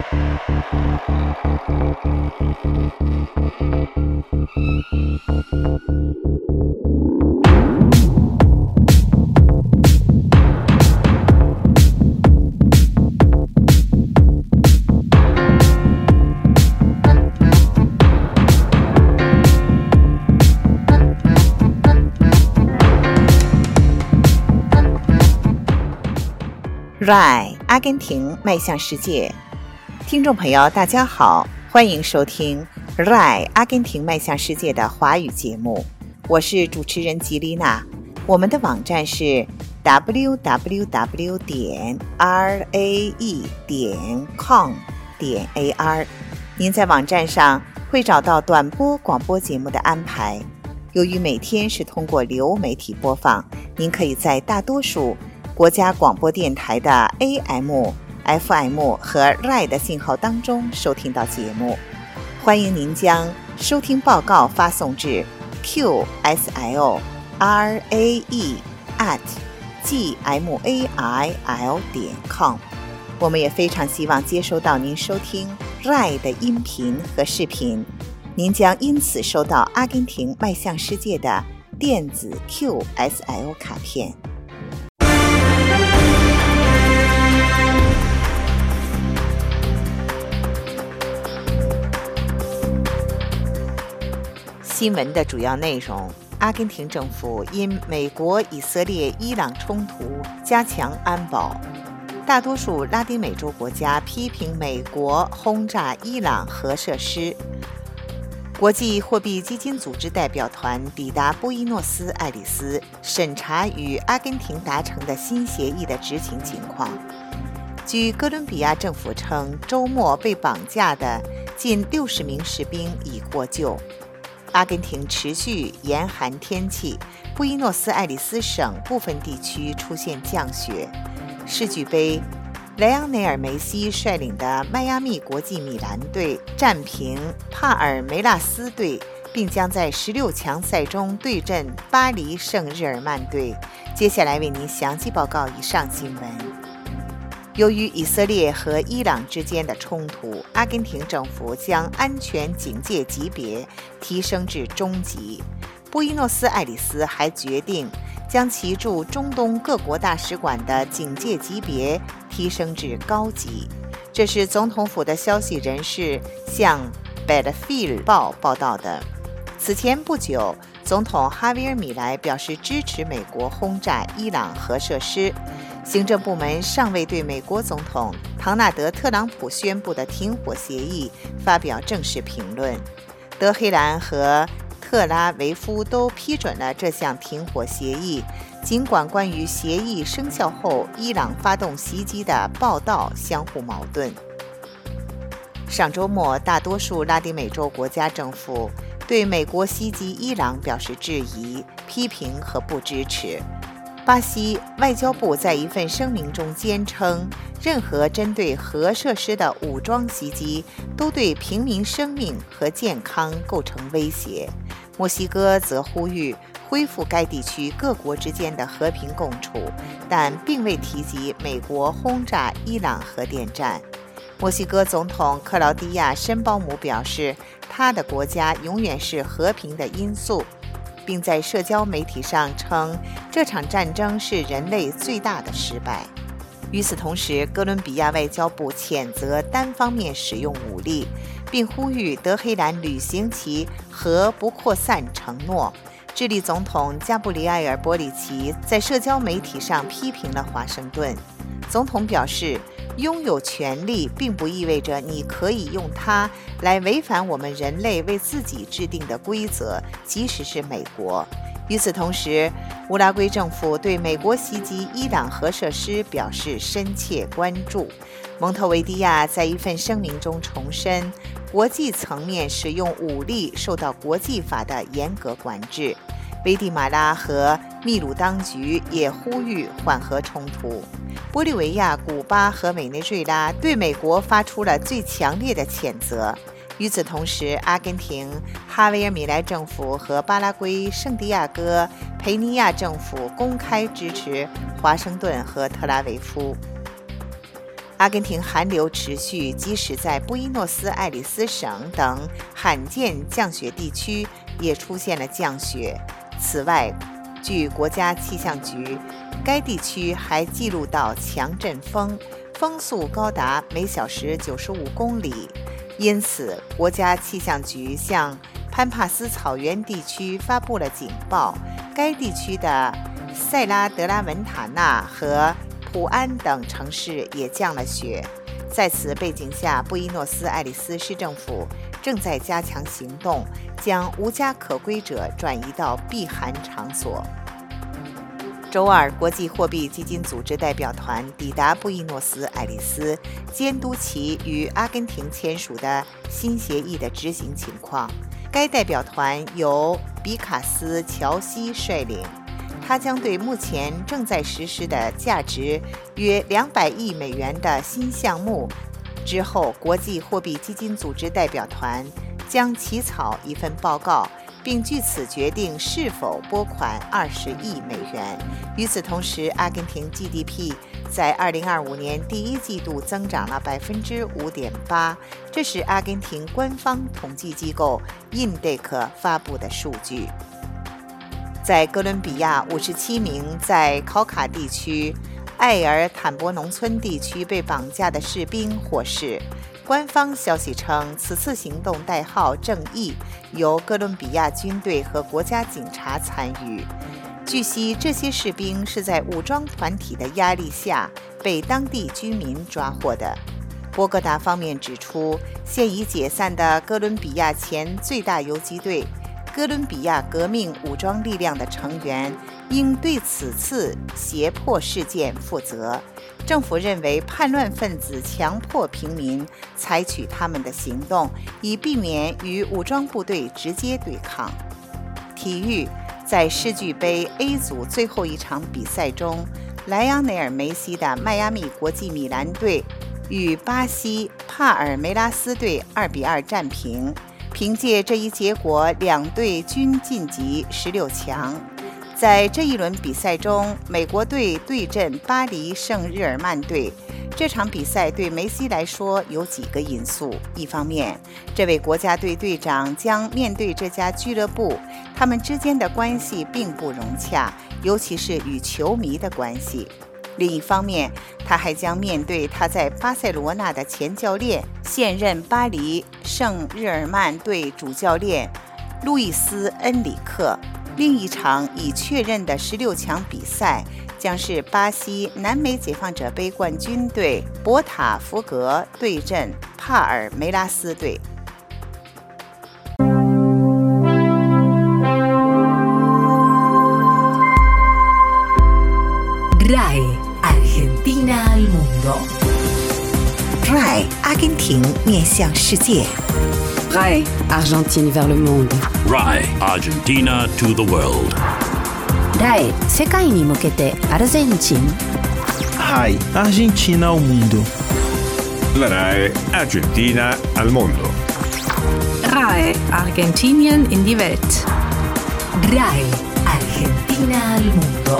RAI 阿根廷迈向世界，听众朋友大家好，欢迎收听 RAI 阿根廷迈向世界的华语节目，我是主持人吉丽娜。我们的网站是 www.rae.com.ar， 您在网站上会找到短波广播节目的安排。由于每天是通过流媒体播放，您可以在大多数国家广播电台的 AM、FM 和 RAI 的信号当中收听到节目。欢迎您将收听报告发送至 qsil@gmail.com。 我们也非常希望接收到您收听 RAI 的音频和视频，您将因此收到阿根廷迈向世界的电子 QSL 卡片。新闻的主要内容：阿根廷政府因美国、以色列、伊朗冲突加强安保；大多数拉丁美洲国家批评美国轰炸伊朗核设施；国际货币基金组织代表团抵达布宜诺斯艾利斯，审查与阿根廷达成的新协议的执行情况。据哥伦比亚政府称，周末被绑架的近60名士兵已获救。阿根廷持续严寒天气，布宜诺斯艾利斯省部分地区出现降雪。世俱杯，莱昂内尔·梅西率领的迈阿密国际米兰队战平帕尔梅拉斯队，并将在16强赛中对阵巴黎圣日耳曼队。接下来为您详细报告以上新闻。由于以色列和伊朗之间的冲突，阿根廷政府将安全警戒级别提升至中级。布宜诺斯艾利斯还决定将其驻中东各国大使馆的警戒级别提升至高级。这是总统府的消息人士向《Bellfield 报》报道的。此前不久，总统哈维尔·米莱表示支持美国轰炸伊朗核设施。行政部门尚未对美国总统唐纳德·特朗普宣布的停火协议发表正式评论。德黑兰和特拉维夫都批准了这项停火协议，尽管关于协议生效后伊朗发动袭击的报道相互矛盾。上周末，大多数拉丁美洲国家政府对美国袭击伊朗表示质疑、批评和不支持。巴西外交部在一份声明中坚称，任何针对核设施的武装袭击都对平民生命和健康构成威胁。墨西哥则呼吁恢复该地区各国之间的和平共处，但并未提及美国轰炸伊朗核电站。墨西哥总统克劳迪亚·申鲍姆表示，他的国家永远是和平的因素，并在社交媒体上称这场战争是人类最大的失败。与此同时，哥伦比亚外交部谴责单方面使用武力，并呼吁德黑兰履行其核不扩散承诺。智利总统加布里埃尔·波里奇在社交媒体上批评了华盛顿。总统表示，拥有权力并不意味着你可以用它来违反我们人类为自己制定的规则，即使是美国。与此同时，乌拉圭政府对美国袭击伊朗核设施表示深切关注。蒙特维迪亚在一份声明中重申，国际层面使用武力受到国际法的严格管制。危地马拉和秘鲁当局也呼吁缓和冲突。玻利维亚、古巴和委内瑞拉对美国发出了最强烈的谴责。与此同时，阿根廷、哈维尔米莱政府和巴拉圭、圣地亚哥、培尼亚政府公开支持华盛顿和特拉维夫。 阿根廷寒流持续，即使在布宜诺斯艾利斯省等罕见降雪地区也出现了降雪。此外，据国家气象局，该地区还记录到强阵风，风速高达每小时95公里。因此，国家气象局向潘帕斯草原地区发布了警报，该地区的塞拉德拉文塔纳和普安等城市也降了雪。在此背景下，布宜诺斯艾利斯市政府正在加强行动，将无家可归者转移到避寒场所。周二，国际货币基金组织代表团抵达布宜诺斯艾利斯，监督其与阿根廷签署的新协议的执行情况。该代表团由比卡斯·乔西率领，他将对目前正在实施的价值约200亿美元的新项目，之后国际货币基金组织代表团将起草一份报告，并据此决定是否拨款20亿美元。与此同时，阿根廷 GDP 在2025年第一季度增长了 5.8%， 这是阿根廷官方统计机构 INDEC 发布的数据。在哥伦比亚，57名在考卡地区艾尔坦博农村地区被绑架的士兵获释。官方消息称，此次行动代号“正义”，由哥伦比亚军队和国家警察参与。据悉，这些士兵是在武装团体的压力下被当地居民抓获的。波哥达方面指出，现已解散的哥伦比亚前最大游击队哥伦比亚革命武装力量的成员应对此次胁迫事件负责。政府认为叛乱分子强迫平民采取他们的行动，以避免与武装部队直接对抗。体育，在世俱杯 A 组最后一场比赛中，莱昂内尔·梅西的迈阿密国际米兰队与巴西帕尔梅拉斯队2-2战平。凭借这一结果，两队均晋级16强。在这一轮比赛中，美国队对阵巴黎圣日耳曼队。这场比赛对梅西来说有几个因素：一方面，这位国家队队长将面对这家俱乐部，他们之间的关系并不融洽，尤其是与球迷的关系；另一方面，他还将面对他在巴塞罗那的前教练、现任巴黎圣日耳曼队主教练路易斯·恩里克。另一场已确认的16强比赛将是巴西南美解放者杯冠军队博塔福格对阵帕尔梅拉斯队。 RAI Argentina al mundo。 RAI 阿根廷面向世界。 RAI Argentine vers le monde。 RAI Argentina to the world。 RAI 世界に向けてアルゼンチン。 RAI Argentina al mundo。 La RAI Argentina al mondo. RAI Argentinien in die Welt. RAI Argentina al mundo。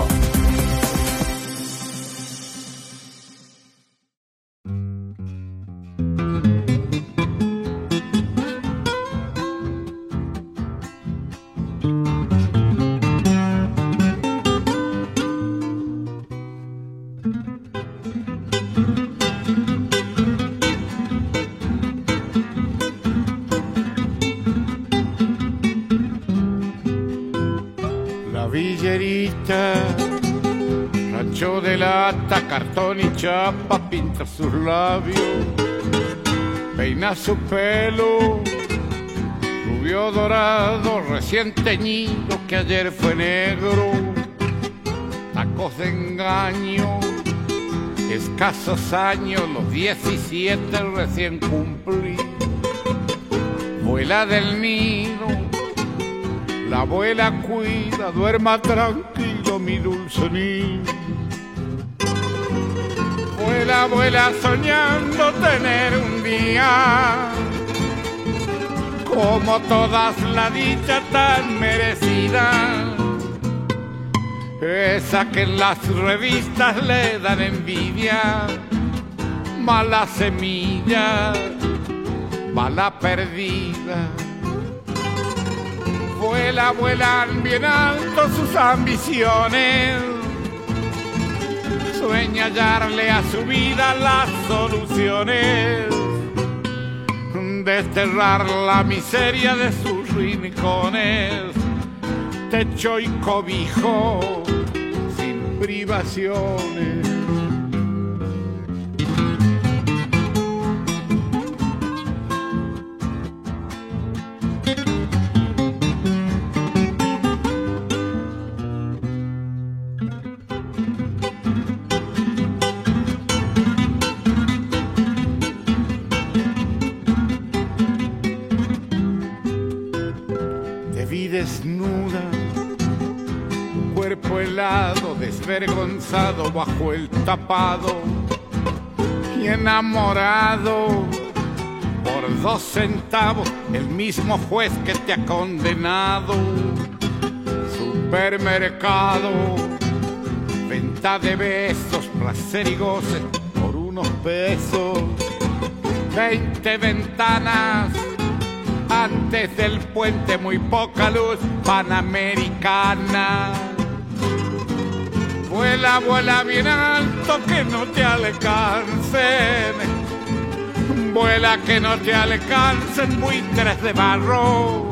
Villerita, rancho de lata, cartón y chapa, pinta sus labios, peina su pelo, rubio dorado, recién teñido, que ayer fue negro, tacos de engaño, escasos años, los 17 recién cumplí, vuela del nido. La abuela cuida, duerma tranquilo mi dulce niño. Vuela, vuela soñando tener un día como todas la dicha tan merecida, esa que en las revistas le dan envidia. mala semilla, bala perdida. Vuelan bien alto sus ambiciones, sueña hallarle a su vida las soluciones, desterrar la miseria de sus rincones, techo y cobijo sin privaciones. Desnuda, cuerpo helado, desvergonzado bajo el tapado y enamorado por 2 centavos, el mismo juez que te ha condenado. Supermercado, venta de besos, placer y goce por unos pesos. 20 ventanas antes del puente, muy poca luz, Panamericana. Vuela, vuela bien alto que no te alcancen. Vuela que no te alcancen buitres de barro,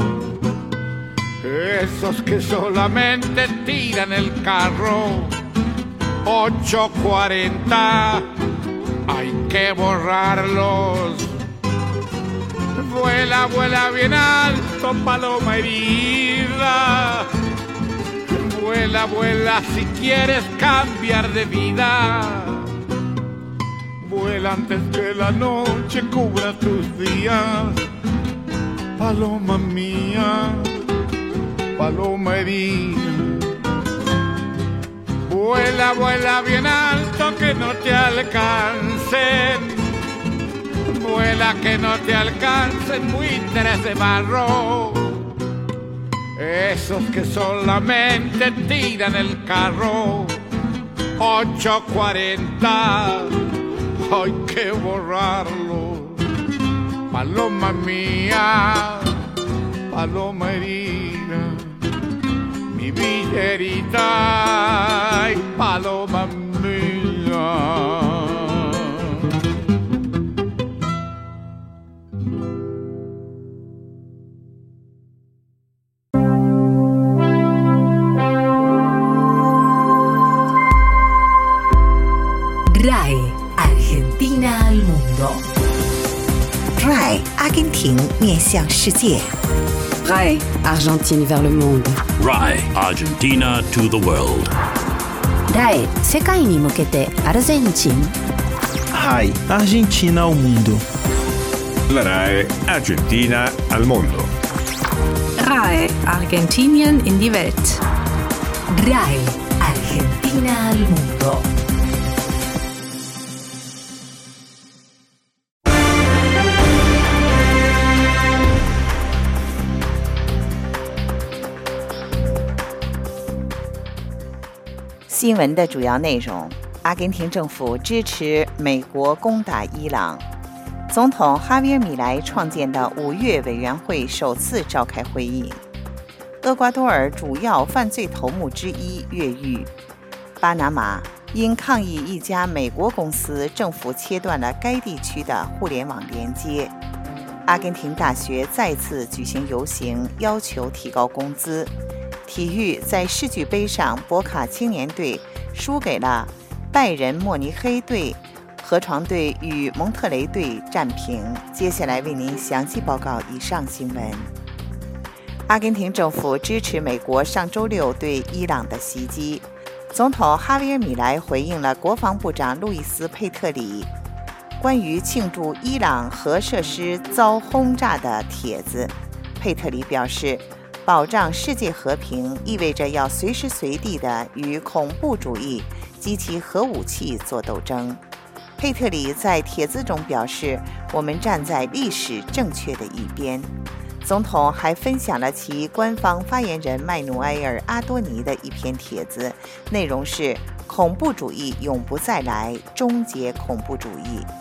esos que solamente tiran el carro. 8:40, hay que borrarlos. Vuela, vuela bien alto, paloma herida. Vuela, vuela si quieres cambiar de vida. Vuela antes que la noche cubra tus días. Paloma mía, paloma herida. Vuela, vuela bien alto que no te alcancen. Vuela que no te alcancen buitres de barro, esos que solamente tiran el carro. 8:40, hay que borrarlo. Paloma mía, paloma herida, mi villerita, ay, paloma mía. RAE Argentina al mundo. RAE 阿根廷面向世界。 RAE Argentine vers le monde. RAE Argentina to the world. RAE 世界に向けてアルゼンチン。 RAI Argentina ao mundo. La RAE Argentina al mondo. RAE Argentinien in die Welt. RAE Argentina al mundo. 《新闻的主要内容：阿根廷政府支持美国攻打伊朗。总统哈维尔·米莱创建的5月委员会首次召开会议。厄瓜多尔主要犯罪头目之一越狱。巴拿马因抗议一家美国公司，政府切断了该地区的互联网连接。阿根廷大学再次举行游行，要求提高工资。体育在世俱杯上，博卡青年队输给了拜仁慕尼黑队，河床队与蒙特雷队战平。接下来为您详细报告以上新闻。阿根廷政府支持美国上周六对伊朗的袭击。总统哈维尔·米莱回应了国防部长路易斯·佩特里关于庆祝伊朗核设施遭轰炸的帖子。佩特里表示，保障世界和平意味着要随时随地地与恐怖主义及其核武器作斗争。佩特里在帖子中表示，我们站在历史正确的一边。总统还分享了其官方发言人麦努埃尔·阿多尼的一篇帖子，内容是恐怖主义永不再来，终结恐怖主义。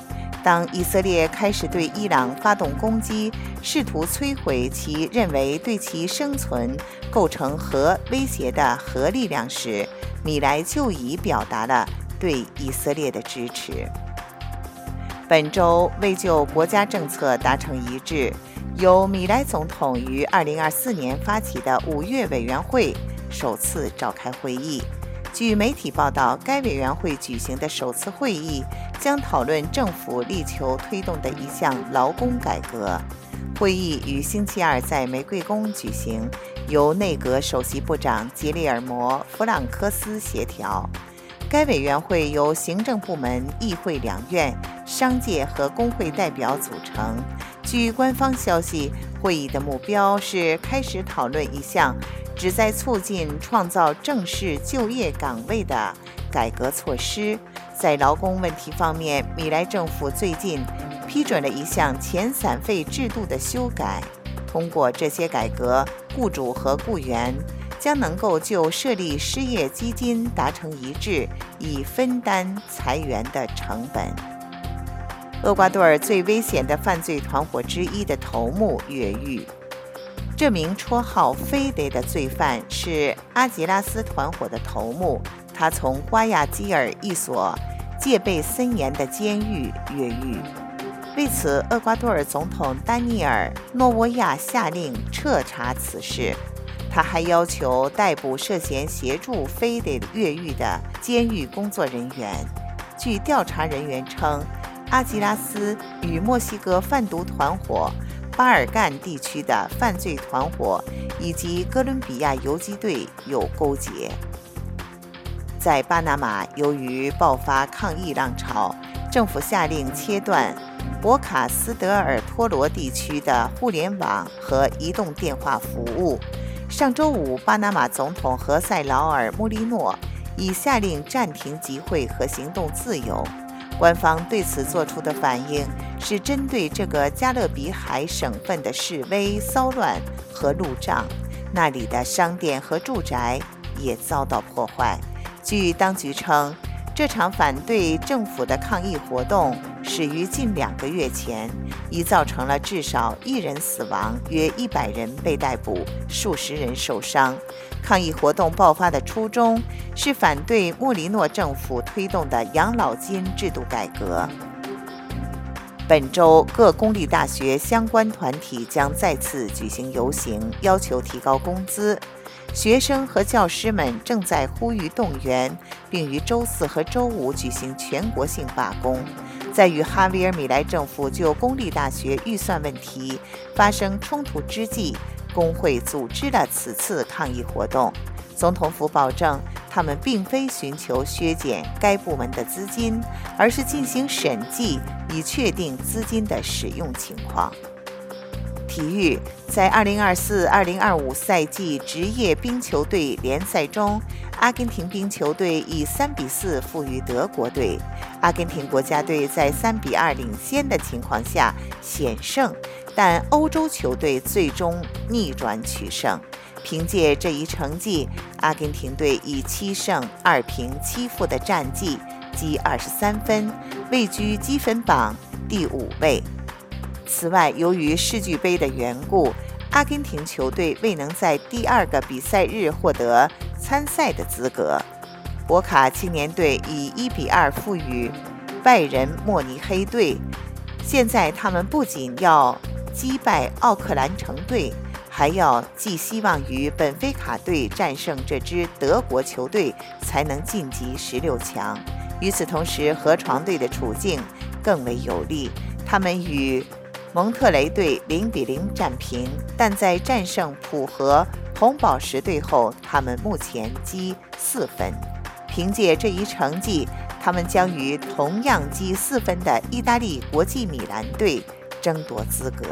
当以色列开始对伊朗发动攻击，试图摧毁其认为对其生存构成核威胁的核力量时，米莱就已表达了对以色列的支持。本周为就国家政策达成一致，由米莱总统于2024年发起的5月委员会首次召开会议。据媒体报道，该委员会举行的首次会议将讨论政府力求推动的一项劳工改革。会议于星期二在玫瑰宫举行，由内阁首席部长吉列尔摩·弗朗科斯协调。该委员会由行政部门、议会两院、商界和工会代表组成。据官方消息，会议的目标是开始讨论一项旨在促进创造正式就业岗位的改革措施。在劳工问题方面，米莱政府最近批准了一项遣散费制度的修改。通过这些改革，雇主和雇员将能够就设立失业基金达成一致，以分担裁员的成本。厄瓜多尔最危险的犯罪团伙之一的头目越狱。这名绰号菲德的罪犯是阿吉拉斯团伙的头目，他从瓜亚基尔一所戒备森严的监狱越狱。为此，厄瓜多尔总统丹尼尔·诺沃亚下令彻查此事。他还要求逮捕涉嫌协助菲德越狱的监狱工作人员。据调查人员称，阿吉拉斯与墨西哥贩毒团伙、巴尔干地区的犯罪团伙以及哥伦比亚游击队有勾结。在巴拿马，由于爆发抗议浪潮，政府下令切断博卡斯德尔托罗地区的互联网和移动电话服务。上周五，巴拿马总统何塞劳尔·穆利诺已下令暂停集会和行动自由。官方对此做出的反应是针对这个加勒比海省份的示威骚乱和路障，那里的商店和住宅也遭到破坏。据当局称，这场反对政府的抗议活动始于近2个月前，已造成了至少1人死亡，约100人被逮捕，数十人受伤。抗议活动爆发的初衷是反对莫里诺政府推动的养老金制度改革。本周，各公立大学相关团体将再次举行游行，要求提高工资。学生和教师们正在呼吁动员，并于周4和周5举行全国性罢工。在与哈维尔·米莱政府就公立大学预算问题发生冲突之际，工会组织了此次抗议活动。总统府保证，他们并非寻求削减该部门的资金，而是进行审计，以确定资金的使用情况。体育，在2024-2025赛季职业冰球队联赛中，阿根廷冰球队以3-4负于德国队。阿根廷国家队在3-2领先的情况下险胜，但欧洲球队最终逆转取胜。凭借这一成绩，阿根廷队以7胜2平7负的战绩积23分，位居积分榜第5位。此外，由于世俱杯的缘故，阿根廷球队未能在第2个比赛日获得参赛的资格。博卡青年队以1-2负于拜仁慕尼黑队。现在他们不仅要击败奥克兰城队，还要寄希望于本菲卡队战胜这支德国球队，才能晋级16强。与此同时，河床队的处境更为有利，他们与蒙特雷队0-0战平，但在战胜普和红宝石队后，他们目前积4分。凭借这一成绩，他们将与同样积4分的意大利国际米兰队争夺资格。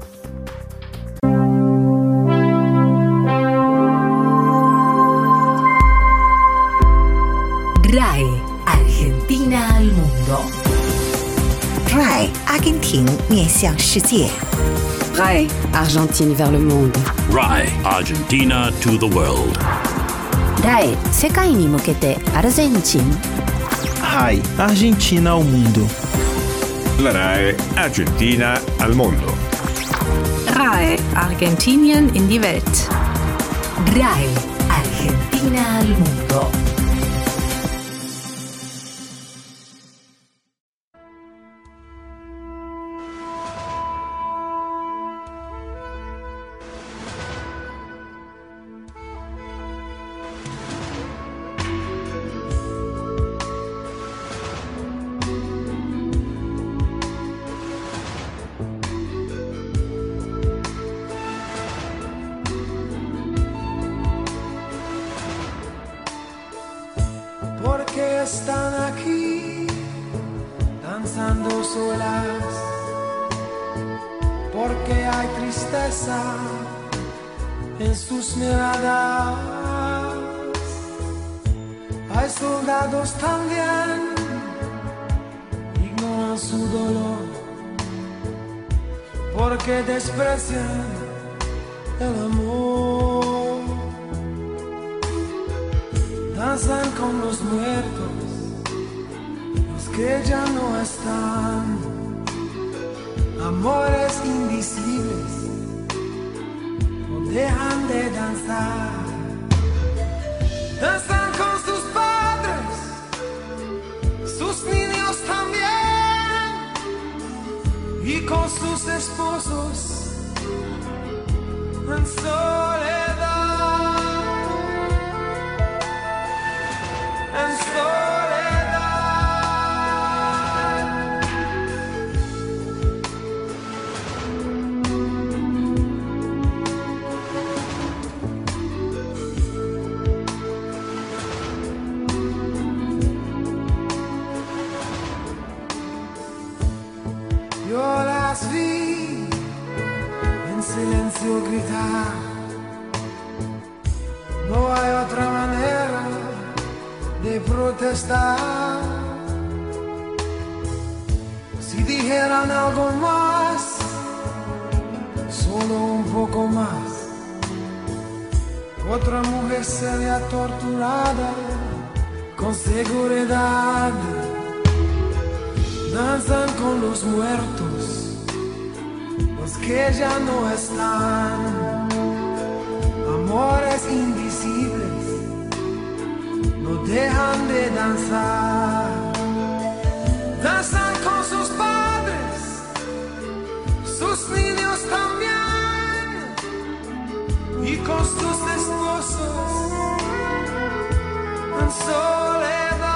RAI Argentina al mundo。 RAI 阿根廷面向世界。 RAI Argentine vers le monde。 RAI Argentina to the world。 RAI 世界に向けてアルゼンチン。 RAI Argentina ao mundo。 La RAI Argentina al mondo. RAI Argentinien in die Welt. RAI Argentina al mundo. Porque están aquí danzando solas, porque hay tristeza en sus miradas. Hay soldados también, ignoran su dolor, porque desprecian el amor. Danzan con los muertos, los que ya no están. Amores invisibles no dejan de danzar. Danzan con sus padres, sus niños también, y con sus esposos en soledad. En soledad. Yo las vi en silencio gritar. No hay otra manera de protestar. Si dijeran algo más, solo un poco más, otra mujer sería torturada con seguridad. Danzan con los muertos, los que ya no están. Amores invisibles no dejan de danzar. Danzan con sus padres, sus niños también, y con sus esposos en soledad.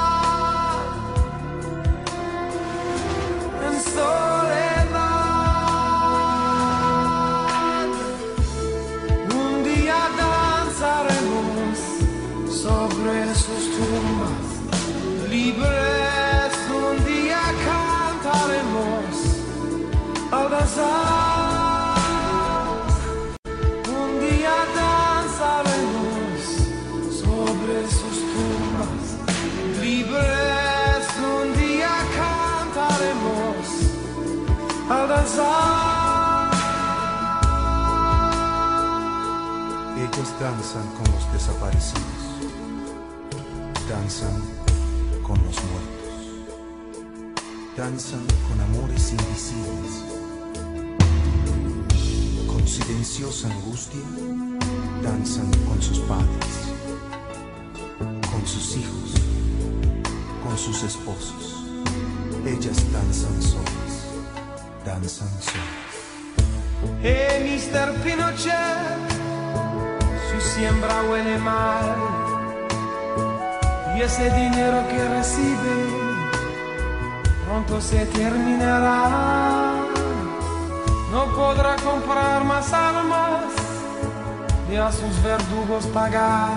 En soledad. Un día danzaremos sobre sus tumbas, libres un día cantaremos al danzar. Un día danzaremos sobre sus tumbas, libres un día cantaremos al danzar. Ellos danzan con los desaparecidos, danzan con los muertos, danzan con amores invisibles, con silenciosa angustia, danzan con sus padres, con sus hijos, con sus esposos. Ellas danzan solas, danzan solas. Mr. Pinochet, su siembra huele mal, y ese dinero que recibe pronto se terminará. No podrá comprar más armas ni a sus verdugos pagar.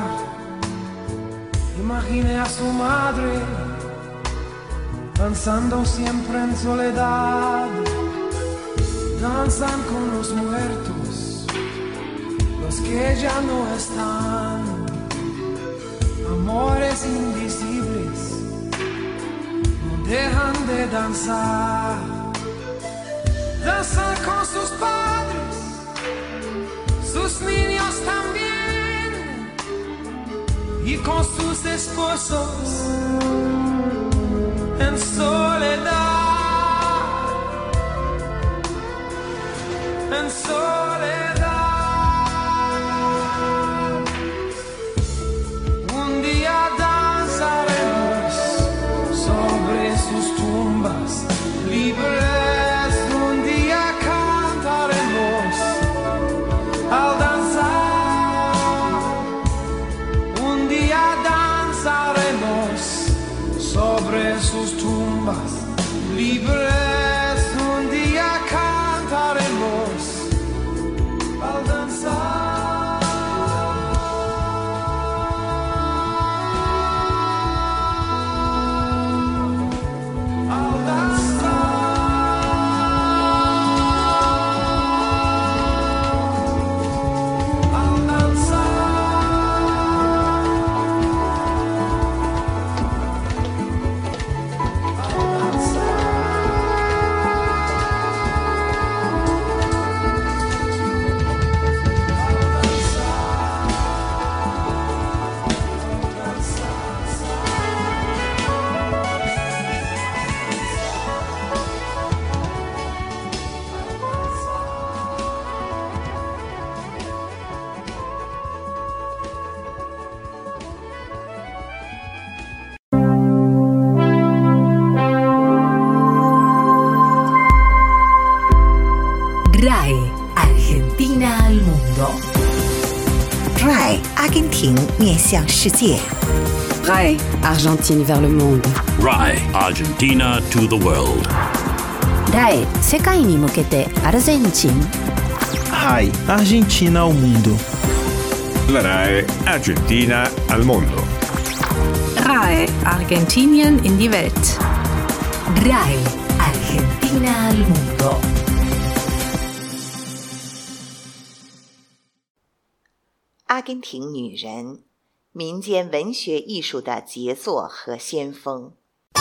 Imagine a su madre danzando siempre en soledad. Danzan con los muertos, los que ya no están. Amores invisibles no dejan de danzar. Danzan con sus padres, sus niños también, y con sus esposos en soledad. libres un día cantaremos al danzar. RAE Argentina al mundo. RAE 阿根廷面向世界。 RAE Argentine vers le monde. RAE Argentina to the world. RAE 世界に向けてアルゼンチン。 RAI Argentina ao mundo. La RAE Argentina al mondo. RAE Argentinien in die Welt. RAE Argentina al mundo. 阿根廷女人，民间文学艺术的杰作和先锋。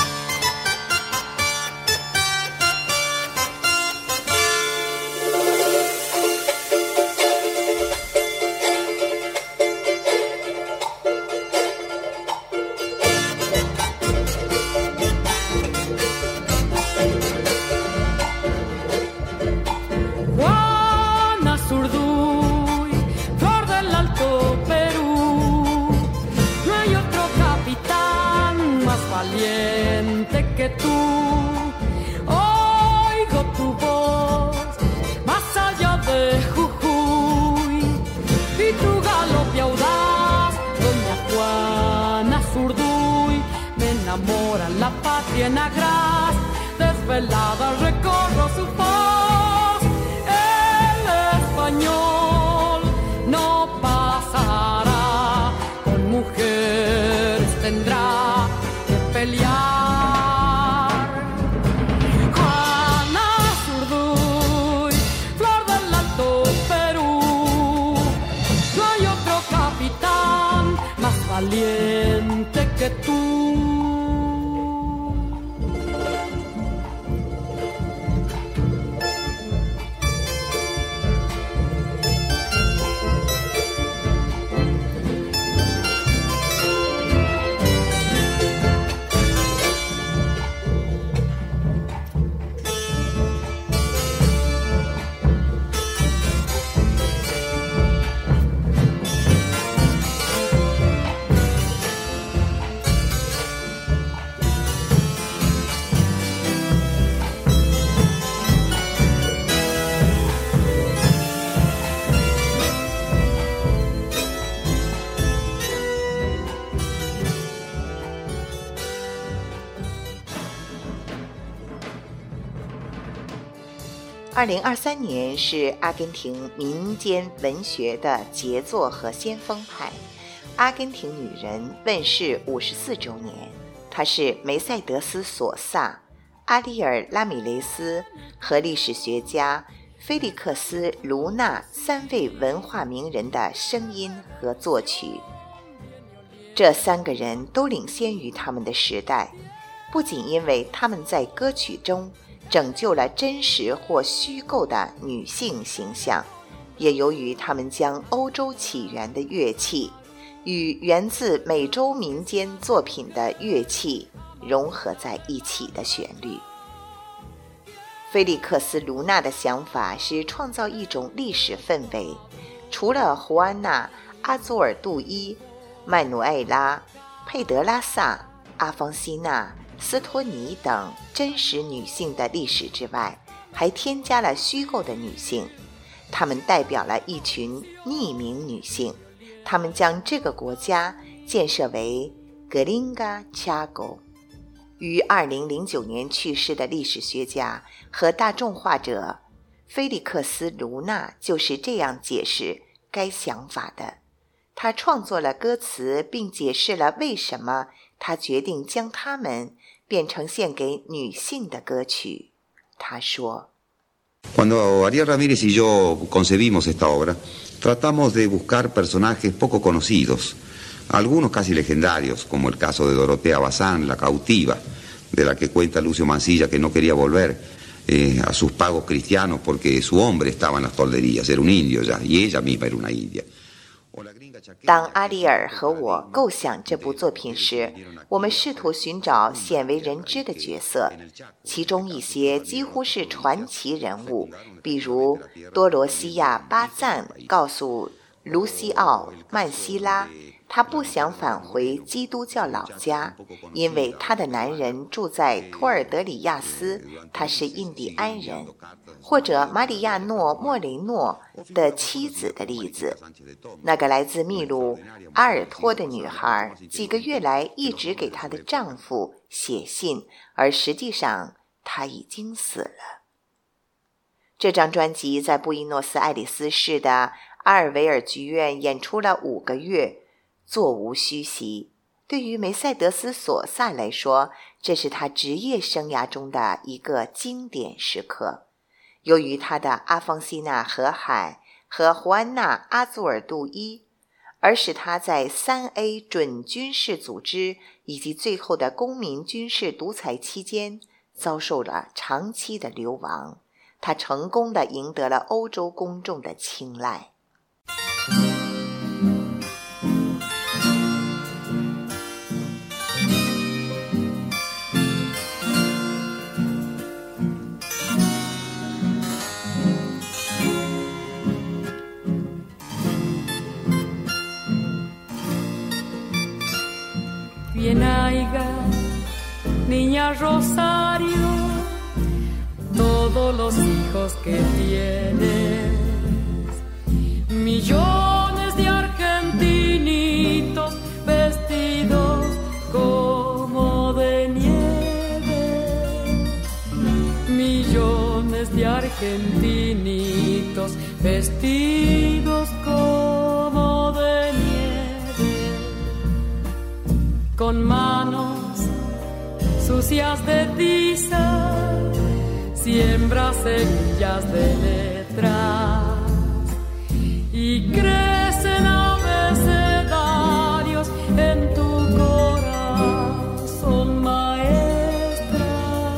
valiente que tú. Oigo tu voz más allá de Jujuy y tu galope audaz, doña Juana Zurduy. Me enamora la patria en agraz, desvelada recorro su voz. El español no pasará, con mujeres tendrá que pelear. Juana Zurduy, flor del Alto Perú, no hay otro capitán más valiente que tú. 2023年是阿根廷民间文学的杰作和先锋派阿根廷女人问世54周年。她是梅赛德斯·索萨、阿利尔·拉米雷斯和历史学家菲利克斯·卢纳三位文化名人的声音和作曲。这三个人都领先于他们的时代，不仅因为他们在歌曲中拯救了真实或虚构的女性形象，也由于他们将欧洲起源的乐器与源自美洲民间作品的乐器融合在一起的旋律。菲利克斯·卢纳的想法是创造一种历史氛围，除了胡安娜、阿祖尔杜伊、曼努埃拉、佩德拉萨、阿方西娜、斯托尼等真实女性的历史之外，还添加了虚构的女性，她们代表了一群匿名女性，她们将这个国家建设为 Gringa Chaco。 于2009年去世的历史学家和大众画者菲利克斯·卢纳就是这样解释该想法的。他创作了歌词，并解释了为什么他决定将它们变成献给女性的歌曲。他说 Cuando Ariel Ramírez y yo concebimos esta obra, tratamos de buscar personajes poco conocidos, algunos casi legendarios, como el caso de Dorotea Bazán, la cautiva, de la que cuenta Lucio Mansilla que no quería volver a sus pagos cristianos porque su hombre estaba en las tolderías, era un indio ya, y ella misma era una india. 当阿里尔和我构想这部作品时，我们试图寻找鲜为人知的角色，其中一些几乎是传奇人物，比如多罗西亚·巴赞告诉卢西奥·曼西拉，她不想返回基督教老家，因为她的男人住在托尔德里亚斯，他是印第安人。或者马里亚诺·莫雷诺的妻子的例子，那个来自秘鲁阿尔托的女孩，几个月来一直给她的丈夫写信，而实际上她已经死了。这张专辑在布宜诺斯艾利斯市的阿尔维尔剧院演出了5个月，座无虚席。对于梅赛德斯·索萨来说，这是他职业生涯中的一个经典时刻。由于他的阿方西纳河海和胡安娜阿祖尔杜伊，而使他在 3A 准军事组织以及最后的公民军事独裁期间遭受了长期的流亡。他成功地赢得了欧洲公众的青睐。 Bien haiga, niña Rosario, todos los hijos que tienes, millones de argentinitos vestidos como de nieve, millones de argentinitos vestidos como de nieve. Con manos sucias de tiza, siembra semillas de letras y crecen abecedarios en tu corazón, maestra,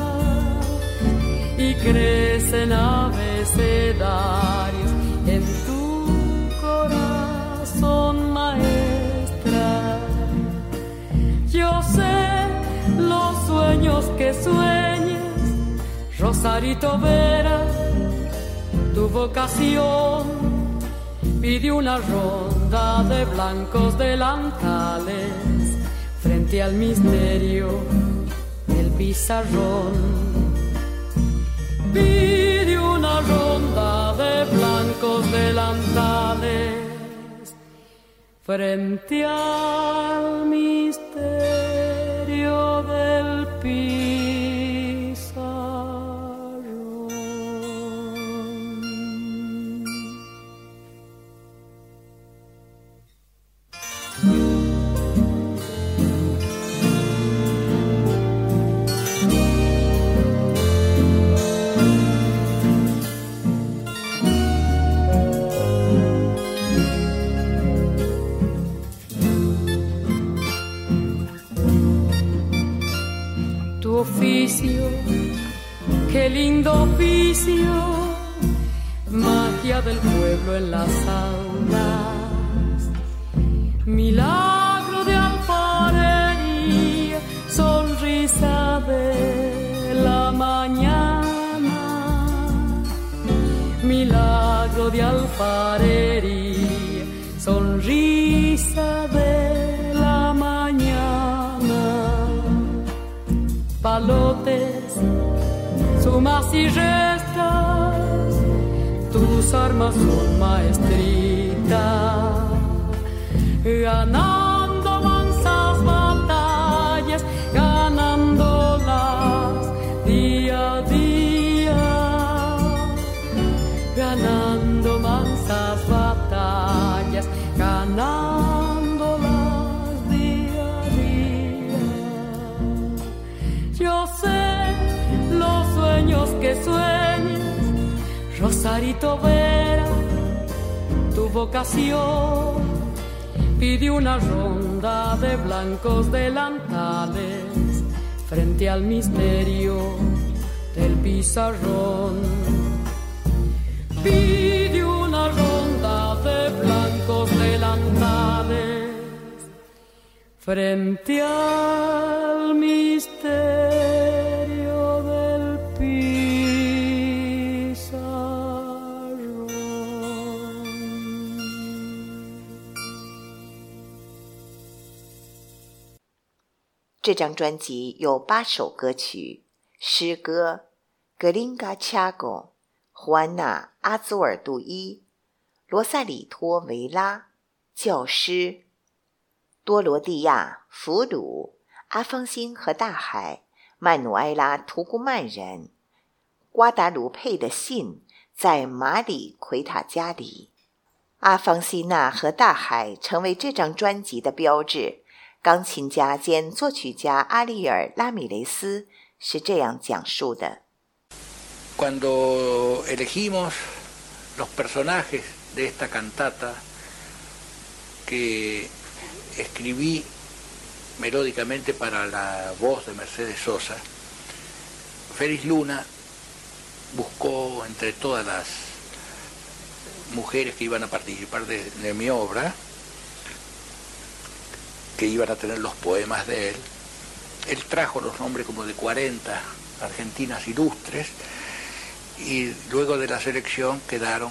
y crecen abecedarios en tu corazón, maestra. Yo sé los sueños que sueñes, Rosarito Vera, tu vocación pide una ronda de blancos delantales frente al misterio del pizarrón. Pide una ronda de blancos delantales frente al misterio del Tu oficio, qué lindo oficio, magia del pueblo en las aulas, milagro de alfarería, sonrisa de la mañana, milagro de alfarería, sonrisa de la mañana. Palotes, sumas y restas, tus armas son maestritas, ganando mansas batallas, ganando Rosarito Vera, tu vocación pide una ronda de blancos delantales frente al misterio del pizarrón. Pide una ronda de blancos delantales frente al misterio del pizarrón. 这张专辑有8首歌曲，诗歌：Gringa Chago、胡安娜·阿祖尔杜伊、罗萨里托·维拉、教师、多罗蒂亚、俘虏、阿方辛和大海、曼努埃拉·图古曼人、瓜达卢佩的信，在马里奎塔家里。阿方西娜和大海成为这张专辑的标志。钢琴家兼作曲家阿利尔·拉米雷斯是这样讲述的。 Cuando elegimos los personajes de esta cantata que escribí melódicamente para la voz de Mercedes Sosa, Félix Luna buscó entre todas las mujeres que iban a participar de mi obra, que iban a tener los poemas de él, él trajo los nombres como de 40 argentinas ilustres, y luego de la selección quedaron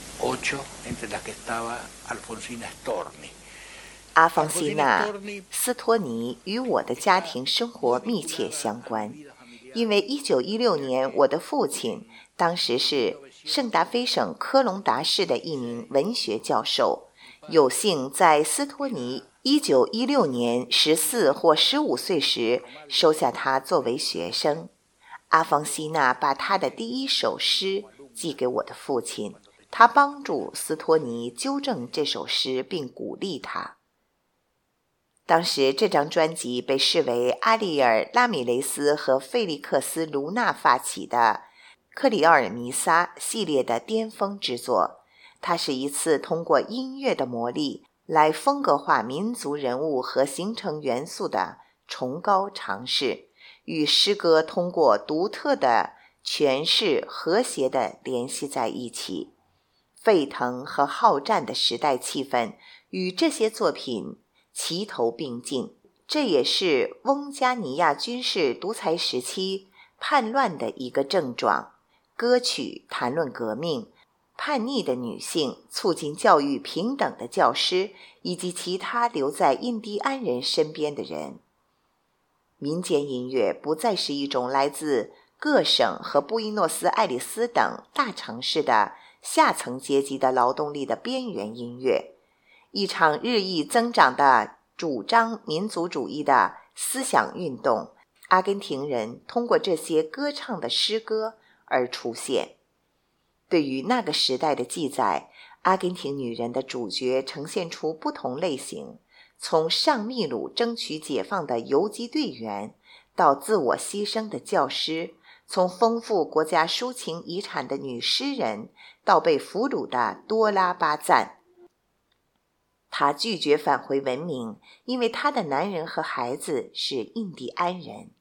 8, entre las que estaba Alfonsina Storni。 阿方西娜·斯托尼与我的家庭生活密切相关，因为1916年我的父亲当时是圣达菲省科隆达市的一名文学教授，有幸在斯托尼1916年14或15岁时收下他作为学生。阿方西娜把他的第一首诗寄给我的父亲，他帮助斯托尼纠正这首诗并鼓励他。当时这张专辑被视为阿利尔·拉米雷斯和费利克斯·卢纳发起的克里奥尔弥撒系列的巅峰之作，它是一次通过音乐的魔力来风格化民族人物和形成元素的崇高尝试，与诗歌通过独特的诠释和谐地联系在一起。沸腾和好战的时代气氛与这些作品齐头并进，这也是翁加尼亚军事独裁时期叛乱的一个症状。歌曲谈论革命、叛逆的女性、促进教育平等的教师，以及其他留在印第安人身边的人。民间音乐不再是一种来自各省和布宜诺斯艾利斯等大城市的下层阶级的劳动力的边缘音乐，一场日益增长的主张民族主义的思想运动，阿根廷人通过这些歌唱的诗歌而出现。对于那个时代的记载，阿根廷女人的主角呈现出不同类型，从上秘鲁争取解放的游击队员，到自我牺牲的教师，从丰富国家抒情遗产的女诗人，到被俘虏的多拉巴赞。她拒绝返回文明，因为她的男人和孩子是印第安人。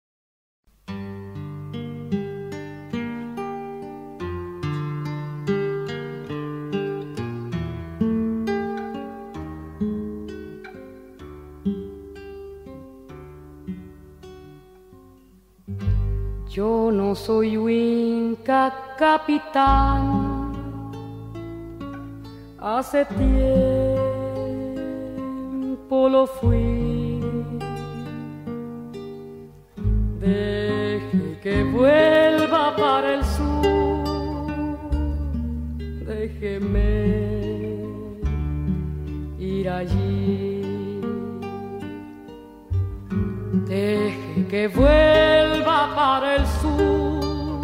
Yo no soy Inca capitán, hace tiempo lo fui. Deje que vuelva para el sur, déjeme ir allí. Deje que vuelva para el sur,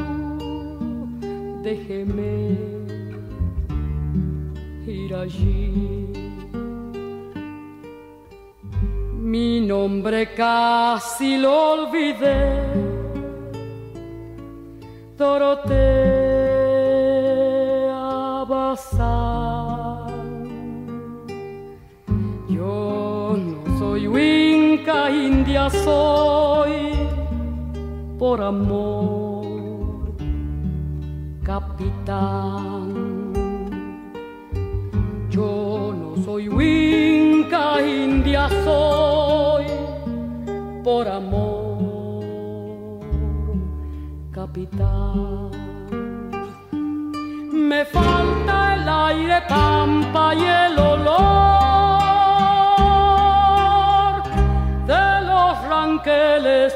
déjeme ir allí. Mi nombre casi lo olvidé, Dorotea Bazán. Yo no soy Winca, india soy por amor, capitán. Yo no soy Winca, india soy por amor, capitán. Me falta el aire pampa y el olor de los ranqueles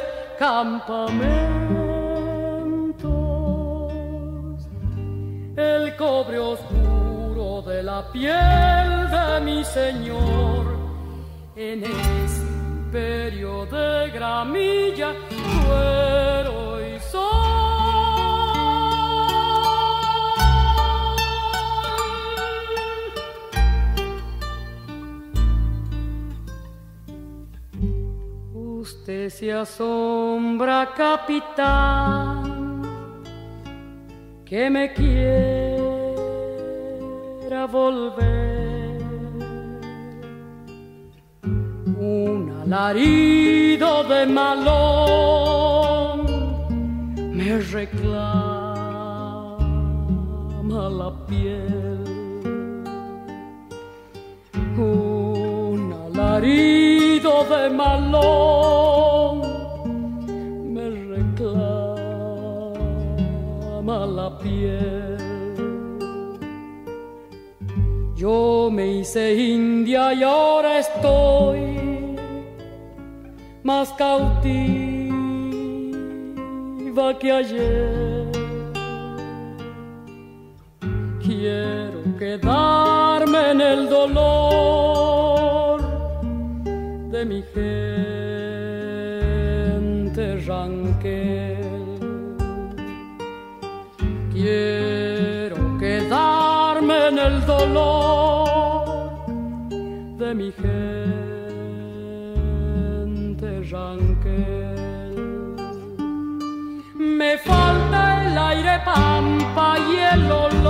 campamentos, el cobre oscuro de la piel de mi señor en ese imperio de gramilla, cuero y sol. Usted se asombra, capitán, que me quiera volver. Un alarido de malón me reclama la piel. Un alarido de malón me reclama la piel. Yo me hice india y ahora estoy más cautiva que ayer. Quiero quedarme en el dolor de mi gente ranquel. Quiero quedarme en el dolor de mi gente ranquel. Me falta el aire pampa y el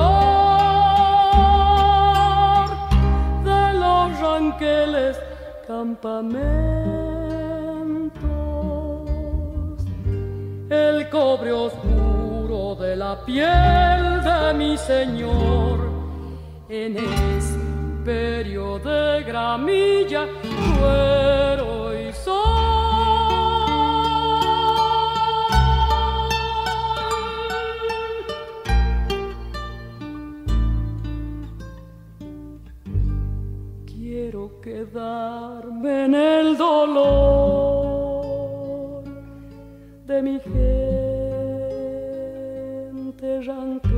olor de los ranqueles campamentos, el cobre oscuro de la piel de mi señor en ese imperio de gramilla, cuero y sol. Quiero quedarme en el dolor de mi gente ranquel.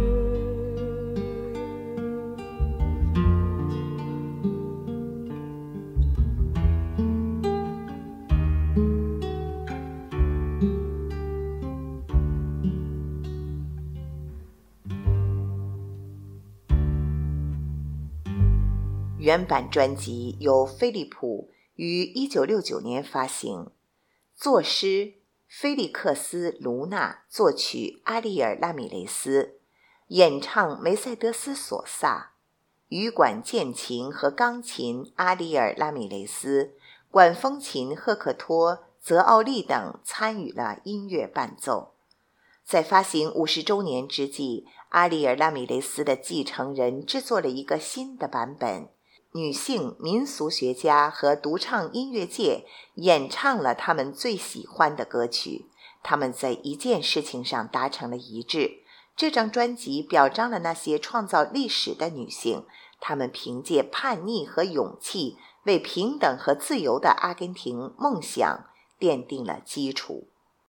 原版专辑由飞利浦于1969年发行，作诗菲利克斯·卢纳，作曲阿利尔·拉米雷斯，演唱梅赛德斯·索萨，羽管键琴和钢琴阿利尔·拉米雷斯，管风琴赫克托·泽奥利等参与了音乐伴奏。在发行50周年之际，阿利尔·拉米雷斯的继承人制作了一个新的版本，女性民俗学家和独唱音乐界演唱了他们最喜欢的歌曲，他们在一件事情上达成了一致。这张专辑表彰了那些创造历史的女性，她们凭借叛逆和勇气，为平等和自由的阿根廷梦想奠定了基础。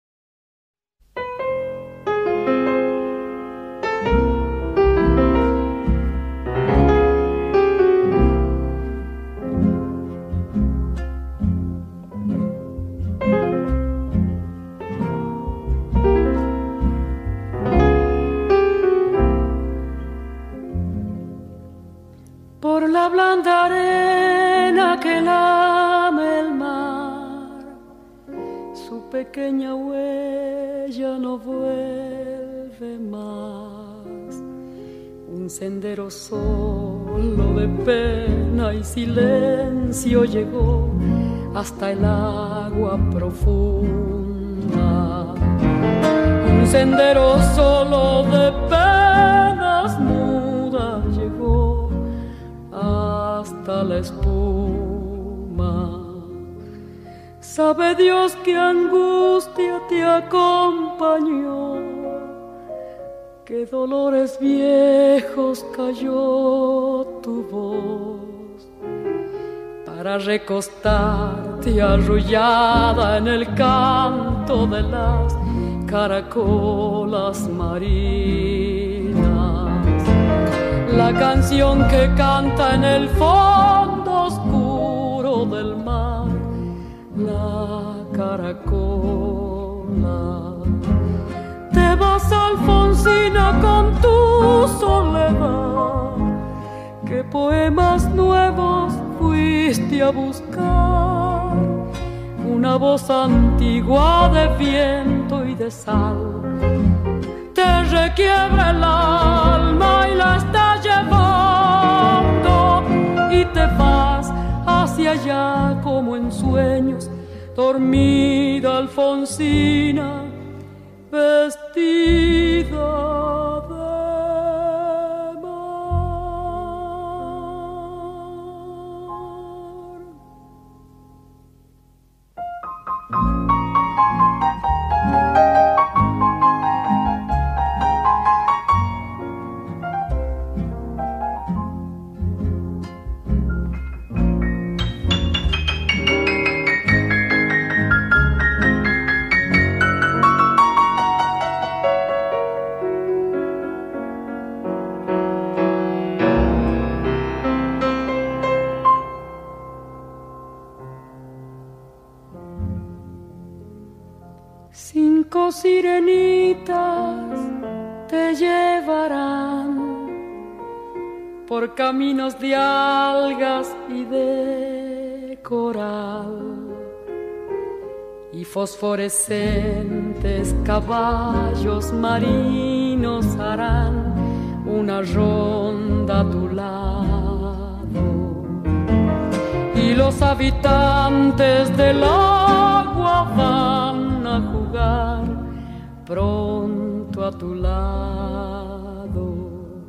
Por la blanda arena que lame el mar, su pequeña huella no vuelve más. Un Un sendero solo de pena y silencio llegó hasta el agua profunda. Un sendero solo de penas mudas llegó hasta la espuma. Sabe Dios qué angustia te acompañó, qué dolores viejos cayó tu voz, para recostarte arrullada en el canto de las caracolas marinas. La canción que canta en el fondo oscuro del mar, la caracola. Te vas, Alfonsina, con tu soledad. ¿Qué poemas nuevos fuiste a buscar? Una voz antigua de viento y de sal te requiebra el alma y la está llevando, y te vas hacia allá como en sueños, dormida Alfonsina, vestida de Cinco sirenitas te llevarán por caminos de algas y de coral, y fosforescentes caballos marinos harán una ronda a tu lado, y los habitantes del agua van a jugar pronto a tu lado.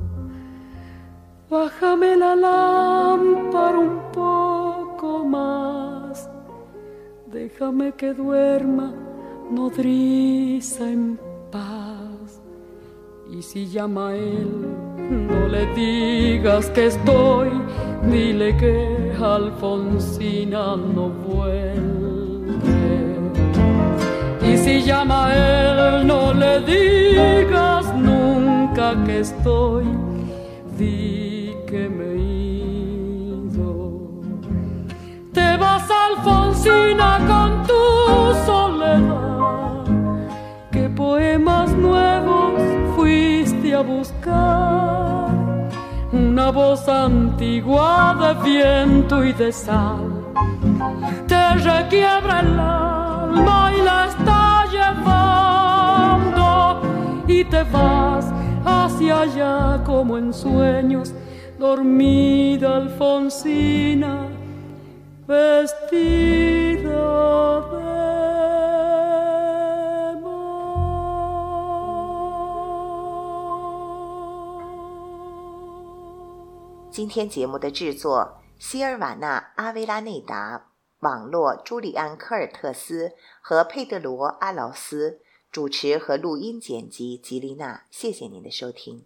Bájame la lámpara un poco más, déjame que duerma nodriza en paz. Y si llama a él, no le digas que estoy, dile que Alfonsina no vuelve. Y si llama a él, no le digas nunca que estoy, di que me he ido. Te vas, Alfonsina, con tu soledad. ¿Qué poemas nuevos fuiste a buscar? Una voz antigua de viento y de sal te requiebra el alma y la está llevando, y te vas hacia allá como en sueños, dormida Alfonsina, vestida de 今天节目的制作：希尔瓦纳·阿维拉内达，网络：朱利安·科尔特斯和佩德罗·阿劳斯，主持和录音剪辑吉丽娜。谢谢您的收听。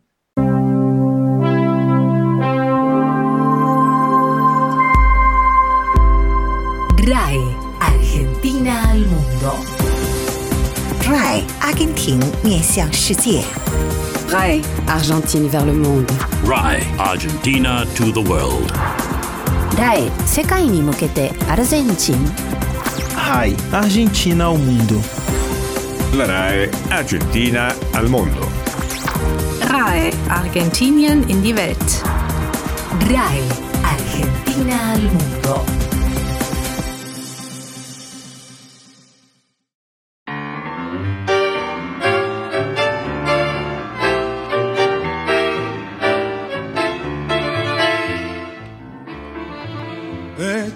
RAI Argentina al mundo. RAI 阿根廷面向世界。 RAI Argentine vers le monde. RAI Argentina to the world. RAI 世界に向けてアルゼンチン。 RAI Argentina ao mundo. La RAI Argentina al mondo. RAI Argentinien in die Welt. RAI Argentina al mundo.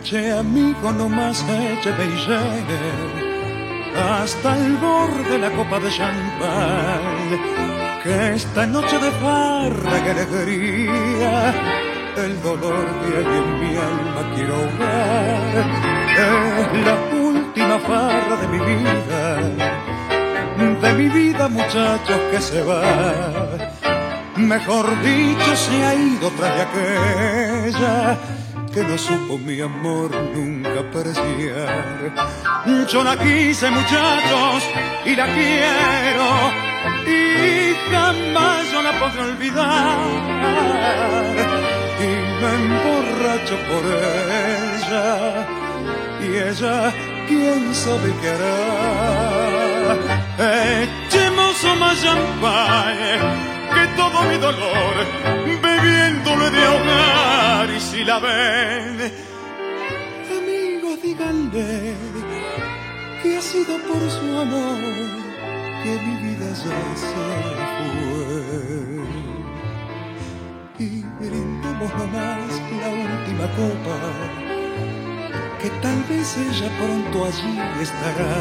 Che amigo, no más écheme y llene hasta el borde de la copa de champán, que esta noche de farra y alegría el dolor que hay en mi alma quiero ahogar. Es la última farra de mi vida muchachos, que se va. Mejor dicho, se ha ido tras de aquella que no supo mi amor nunca apreciar. Yo la quise, muchachos, y la quiero, y jamás yo la podré olvidar. Y me emborracho por ella, y ella, quién sabe qué hará. Echemos más champán, que todo mi dolor bebiéndole de ahogar. Y si la ven, amigos, díganle que ha sido por su amor que mi vida ya se fue. Y brindemos nomás la última copa, que tal vez ella pronto allí estará,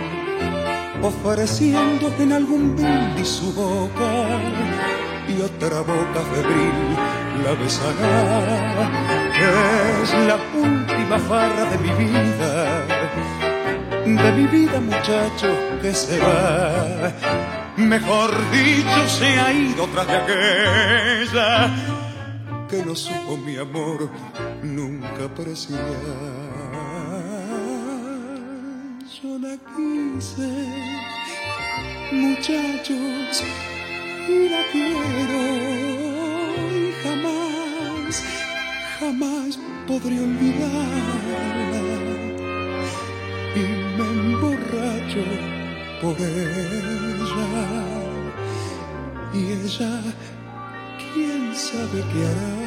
ofreciendo en algún brindis su boca, y otra boca febril la besará. Es la última farra de mi vida muchacho, que se va. Mejor dicho, se ha ido tras de aquella que no supo mi amor nunca apreciar. Yo la quise, muchachos, y la quiero, y jamás, jamás podré olvidarla. Y me emborracho por ella, y ella, quién sabe qué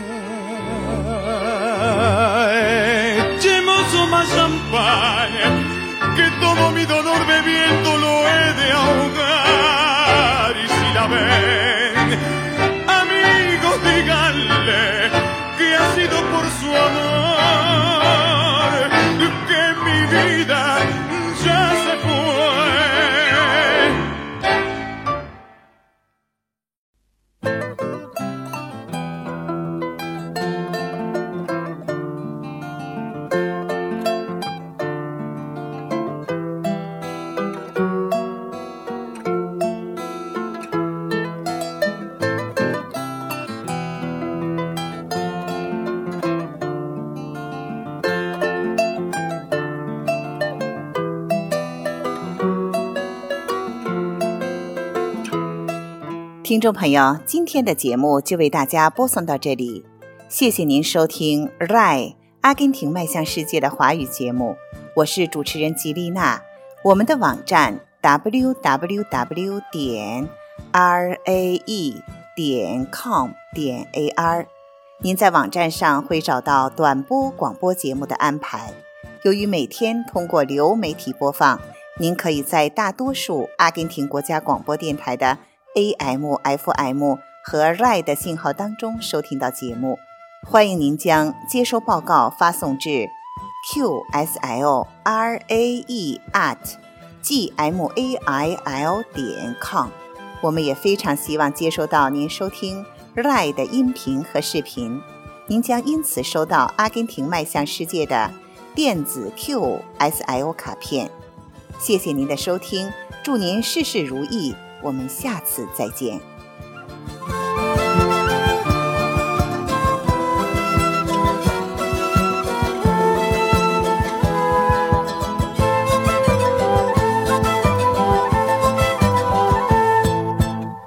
hará. Echemos más champán, que todo mi dolor bebiéndolo he de ahogar. Y si la ven, amigos, díganle que ha sido por su amor que mi vida ya se fue. 听众朋友，今天的节目就为大家播送到这里，谢谢您收听 RAI 阿根廷迈向世界的华语节目，我是主持人吉丽娜。我们的网站 www.rae.com.ar， 您在网站上会找到短波广播节目的安排。由于每天通过流媒体播放，您可以在大多数阿根廷国家广播电台的AM、FM 和 RAI 的信号当中收听到节目。欢迎您将接收报告发送至 qslrae@gmail.com。 我们也非常希望接收到您收听 RAI 的音频和视频，您将因此收到阿根廷迈向世界的电子 QSL 卡片。谢谢您的收听，祝您事事如意，我们下次再见。